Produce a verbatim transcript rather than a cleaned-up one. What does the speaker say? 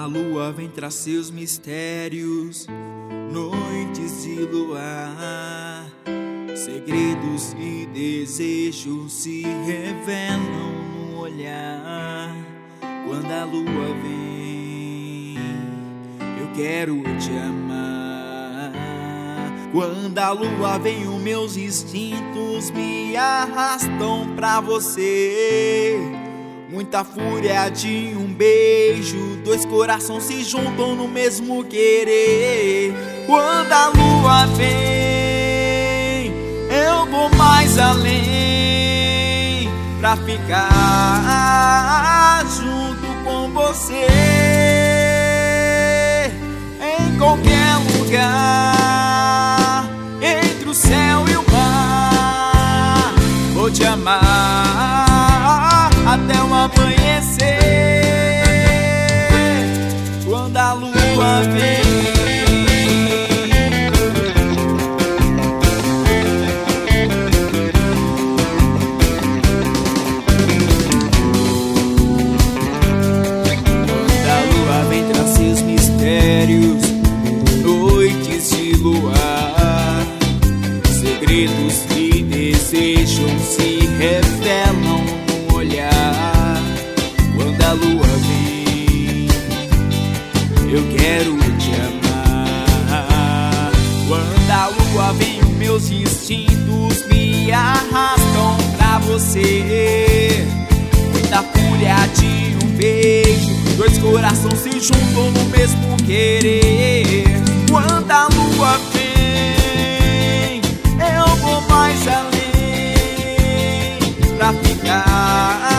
a lua vem traz seus mistérios, noites de luar, segredos e desejos se revelam no olhar. Quando a lua vem, eu quero te amar. Quando a lua vem, os meus instintos me arrastam pra você. Muita fúria de um beijo, dois corações se juntam no mesmo querer. Quando a lua vem, eu vou mais além pra ficar junto com você. Em qualquer lugar, entre o céu e o mar, vou te amar até o amanhecer. Quando a lua vem, quando a lua vem traz seus mistérios, noites de luar, segredos que desejam se revelam no olhar. Quando a lua vem, eu quero te amar. Quando a lua vem, os meus instintos me arrastam pra você. Muita fúria de um beijo, dois corações se juntam no mesmo querer. Quando a lua vem, eu vou mais além pra ficar